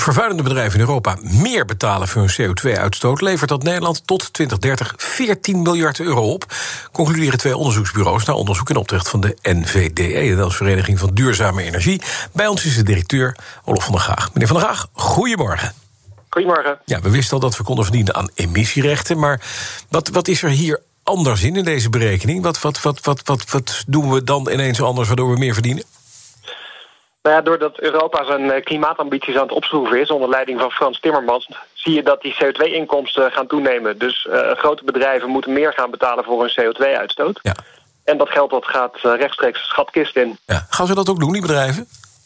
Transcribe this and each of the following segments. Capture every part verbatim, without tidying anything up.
vervuilende bedrijven in Europa meer betalen voor hun C O twee uitstoot... levert dat Nederland tot twintig dertig veertien miljard euro op. Concluderen twee onderzoeksbureaus na onderzoek in opdracht van de N V D E... de Vereniging van Duurzame Energie. Bij ons is de directeur Olof van der Gaag. Meneer van der Gaag, goedemorgen. Goedemorgen. Ja, we wisten al dat we konden verdienen aan emissierechten... maar wat, wat is er hier anders in, in deze berekening? Wat, wat, wat, wat, wat, wat doen we dan ineens anders waardoor we meer verdienen? Nou ja, doordat Europa zijn klimaatambities aan het opschroeven is... onder leiding van Frans Timmermans... zie je dat die C O twee inkomsten gaan toenemen. Dus uh, grote bedrijven moeten meer gaan betalen voor hun C O twee uitstoot. Ja. En dat geld dat gaat uh, rechtstreeks de schatkist in. Ja. Gaan ze dat ook doen, die bedrijven?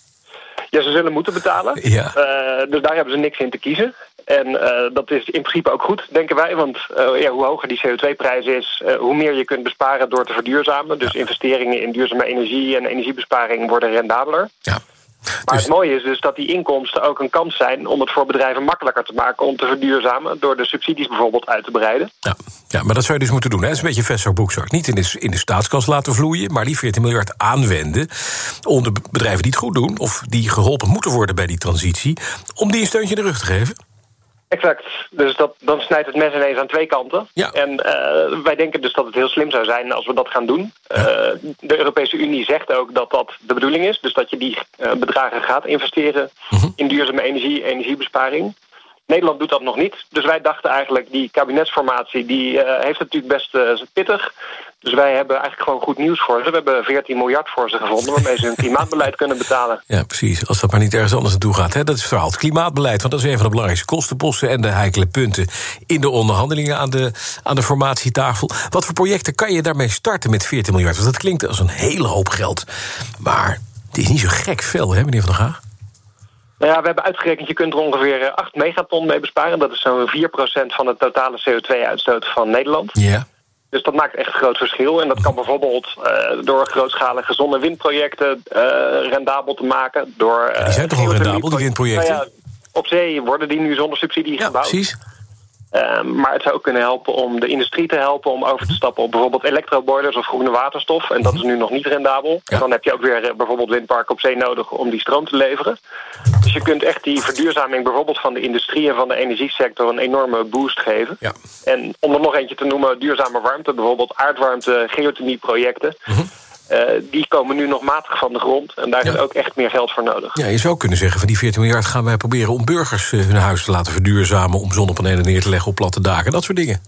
Ja, ze zullen moeten betalen. Ja. Uh, dus daar hebben ze niks in te kiezen. En uh, dat is in principe ook goed, denken wij. Want uh, ja, hoe hoger die C O twee prijs is... Uh, hoe meer je kunt besparen door te verduurzamen. Dus ja. investeringen in duurzame energie en energiebesparing worden rendabeler. Ja. Maar dus het mooie is dus dat die inkomsten ook een kans zijn... om het voor bedrijven makkelijker te maken om te verduurzamen... door de subsidies bijvoorbeeld uit te breiden. Ja, ja maar dat zou je dus moeten doen. Hè? Dat is een beetje vestzak boekzak. Niet in de, in de staatskas laten vloeien... maar die veertien miljard aanwenden... om de bedrijven die het goed doen... of die geholpen moeten worden bij die transitie... om die een steuntje in de rug te geven. Exact. Dus dat, dan snijdt het mes ineens aan twee kanten. Ja. En uh, wij denken dus dat het heel slim zou zijn als we dat gaan doen. Ja. Uh, de Europese Unie zegt ook dat dat de bedoeling is. Dus dat je die uh, bedragen gaat investeren uh-huh. in duurzame energie, energiebesparing. Nederland doet dat nog niet. Dus wij dachten eigenlijk, die kabinetsformatie... die uh, heeft het natuurlijk best uh, pittig. Dus wij hebben eigenlijk gewoon goed nieuws voor ze. We hebben veertien miljard voor ze gevonden... waarmee ze hun klimaatbeleid kunnen betalen. Ja, precies. Als dat maar niet ergens anders naartoe gaat. Hè? Dat is het verhaal. Het klimaatbeleid, want dat is een van de belangrijkste kostenposten... en de heikele punten in de onderhandelingen aan de, aan de formatietafel. Wat voor projecten kan je daarmee starten met veertien miljard? Want dat klinkt als een hele hoop geld. Maar het is niet zo gek veel, hè, meneer Van der Gaag? Nou ja, we hebben uitgerekend, je kunt er ongeveer acht megaton mee besparen. Dat is zo'n vier procent van de totale C O twee uitstoot van Nederland. Ja. Yeah. Dus dat maakt echt een groot verschil. En dat kan bijvoorbeeld uh, door grootschalige zonne- en windprojecten uh, rendabel te maken. Door, uh, ja, die zijn toch al rendabel, die windprojecten? Nou ja, op zee worden die nu zonder subsidie ja, gebouwd. Precies. Uh, maar het zou ook kunnen helpen om de industrie te helpen... om over te stappen op bijvoorbeeld elektroboilers of groene waterstof. En dat is nu nog niet rendabel. Ja. En dan heb je ook weer uh, bijvoorbeeld windparken op zee nodig... om die stroom te leveren. Dus je kunt echt die verduurzaming bijvoorbeeld van de industrie... en van de energiesector een enorme boost geven. Ja. En om er nog eentje te noemen, duurzame warmte... bijvoorbeeld aardwarmte, geothermieprojecten... Uh-huh. Uh, die komen nu nog matig van de grond. En daar ja. is ook echt meer geld voor nodig. Ja, je zou kunnen zeggen, van die veertien miljard gaan wij proberen... om burgers uh, hun huis te laten verduurzamen... om zonnepanelen neer te leggen op platte daken, dat soort dingen.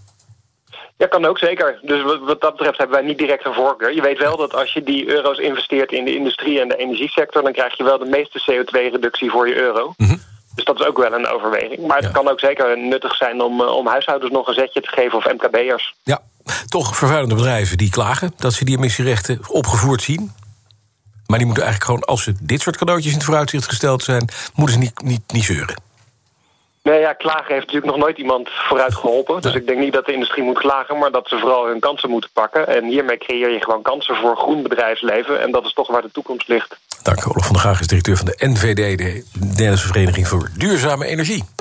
Ja, kan ook zeker. Dus wat dat betreft hebben wij niet direct een voorkeur. Je weet wel dat als je die euro's investeert in de industrie en de energiesector... dan krijg je wel de meeste C O twee reductie voor je euro. Mm-hmm. Dus dat is ook wel een overweging. Maar het ja. kan ook zeker nuttig zijn om, om huishoudens nog een zetje te geven... of M K B'ers. Ja. Toch vervuilende bedrijven die klagen dat ze die emissierechten opgevoerd zien. Maar die moeten eigenlijk gewoon, als ze dit soort cadeautjes in het vooruitzicht gesteld zijn... moeten ze niet, niet, niet zeuren. Nee, ja, klagen heeft natuurlijk nog nooit iemand vooruit geholpen. Dus ja. ik denk niet dat de industrie moet klagen... maar dat ze vooral hun kansen moeten pakken. En hiermee creëer je gewoon kansen voor groen bedrijfsleven. En dat is toch waar de toekomst ligt. Dank u, Olof van der Gaag is directeur van de N V D E... de Nederlandse Vereniging voor Duurzame Energie.